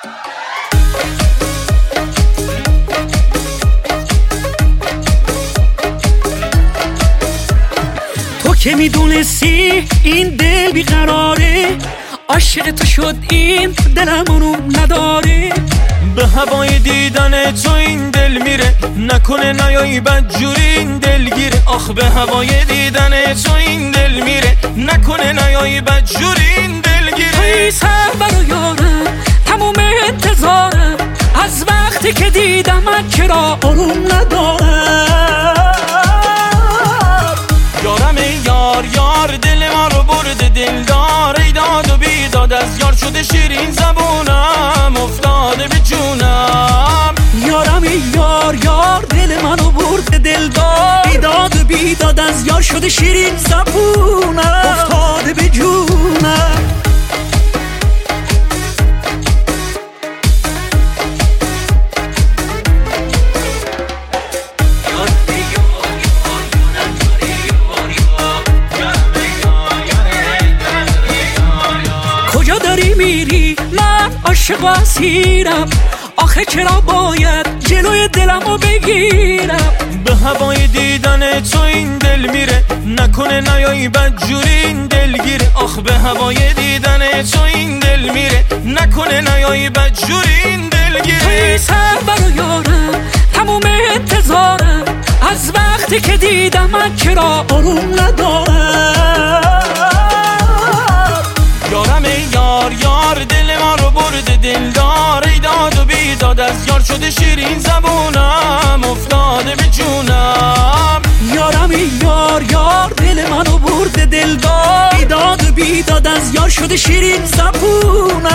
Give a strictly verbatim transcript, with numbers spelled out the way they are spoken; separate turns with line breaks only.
تو که میدونستی این دل بیقراره، عاشق تو شد این دلم اونو نداره.
به هوای دیدن تو این دل میره، نکنه نیایی بدجوری این دل گیره. آخ به هوای دیدن تو این دل میره، نکنه نیایی بدجوری این دل گیره.
توی سر برو یارم تموم انتظارم، از وقتی که دیدم من چرا آروم ندارم.
یارم ای یار یار دل ما رو برده دلدار، ای داد و بیداد از یار شده شیرین زبونم افتاده به جونم.
یارم ای یار یار دل منو برده دلدار، ای داد و بیداد از یار شده شیرین زبونم افتاده به جونم. کجا داری میری من عاشق و اسیرم، آخه چرا باید جلوی دلمو بگیرم.
به هوای دیدن تو این دل میره، نکنه نیایی بدجوری این دل گیره. آخ به هوای دیدن تو این دل میره، نکنه نیایی بدجوری این دل گیره.
توی سر برو یارم تموم انتظارم، از وقتی که دیدم من چرا آروم ندارم.
یارم ای یار یار دل ما رو برده دلدار، ای داد و بیداد از یار شده شیرین زبونم افتاده به جونم.
یارم ای یار یار دل منو برده دلدار، ای داد و بیداد از یار شده شیرین زبونم